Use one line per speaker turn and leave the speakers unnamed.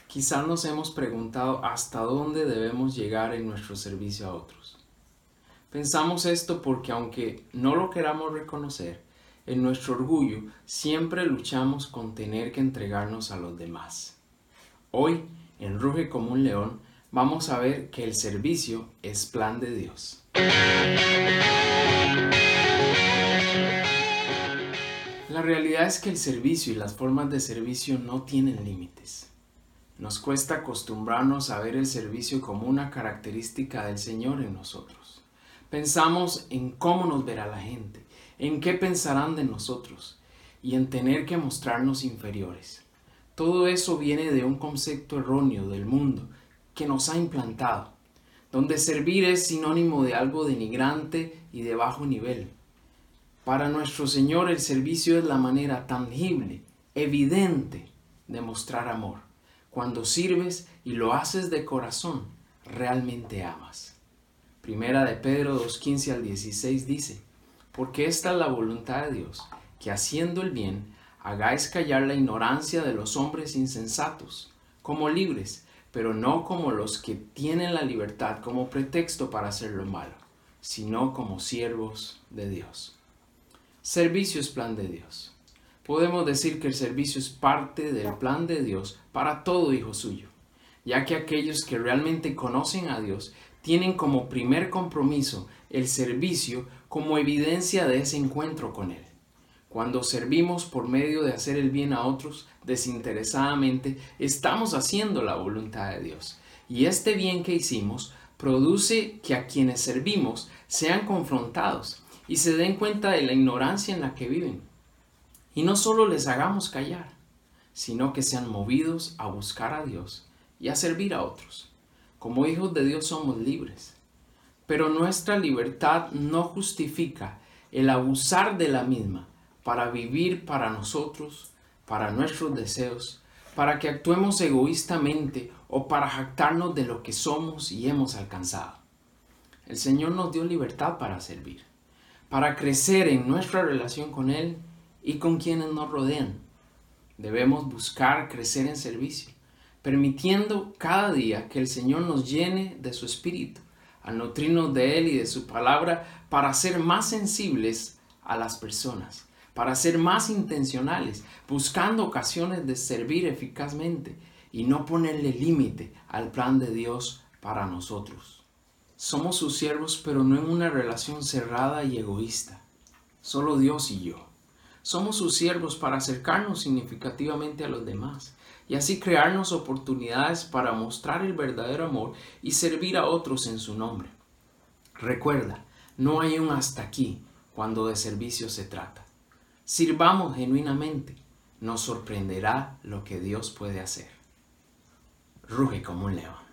Quizás nos hemos preguntado hasta dónde debemos llegar en nuestro servicio a otros. Pensamos esto porque aunque no lo queramos reconocer, en nuestro orgullo siempre luchamos con tener que entregarnos a los demás. Hoy, en Ruge como un león, vamos a ver que el servicio es plan de Dios. La realidad es que el servicio y las formas de servicio no tienen límites. Nos cuesta acostumbrarnos a ver el servicio como una característica del Señor en nosotros. Pensamos en cómo nos verá la gente, en qué pensarán de nosotros y en tener que mostrarnos inferiores. Todo eso viene de un concepto erróneo del mundo que nos ha implantado, donde servir es sinónimo de algo denigrante y de bajo nivel. Para nuestro Señor el servicio es la manera tangible, evidente de mostrar amor. Cuando sirves y lo haces de corazón, realmente amas. Primera de Pedro 2:15 al 16 dice: porque esta es la voluntad de Dios, que haciendo el bien, hagáis callar la ignorancia de los hombres insensatos, como libres, pero no como los que tienen la libertad como pretexto para hacer lo malo, sino como siervos de Dios. Servicio es plan de Dios. Podemos decir que el servicio es parte del plan de Dios para todo hijo suyo, ya que aquellos que realmente conocen a Dios tienen como primer compromiso el servicio como evidencia de ese encuentro con Él. Cuando servimos por medio de hacer el bien a otros desinteresadamente, estamos haciendo la voluntad de Dios. Y este bien que hicimos produce que a quienes servimos sean confrontados y se den cuenta de la ignorancia en la que viven. Y no solo les hagamos callar, sino que sean movidos a buscar a Dios y a servir a otros. Como hijos de Dios somos libres, pero nuestra libertad no justifica el abusar de la misma para vivir para nosotros, para nuestros deseos, para que actuemos egoístamente o para jactarnos de lo que somos y hemos alcanzado. El Señor nos dio libertad para servir, para crecer en nuestra relación con Él y con quienes nos rodean. Debemos buscar crecer en servicio, permitiendo cada día que el Señor nos llene de su Espíritu, al nutrirnos de Él y de su palabra para ser más sensibles a las personas, para ser más intencionales, buscando ocasiones de servir eficazmente y no ponerle límite al plan de Dios para nosotros. Somos sus siervos, pero no en una relación cerrada y egoísta, solo Dios y yo. Somos sus siervos para acercarnos significativamente a los demás y así crearnos oportunidades para mostrar el verdadero amor y servir a otros en su nombre. Recuerda, no hay un hasta aquí cuando de servicio se trata. Sirvamos genuinamente, nos sorprenderá lo que Dios puede hacer. Ruge como un león.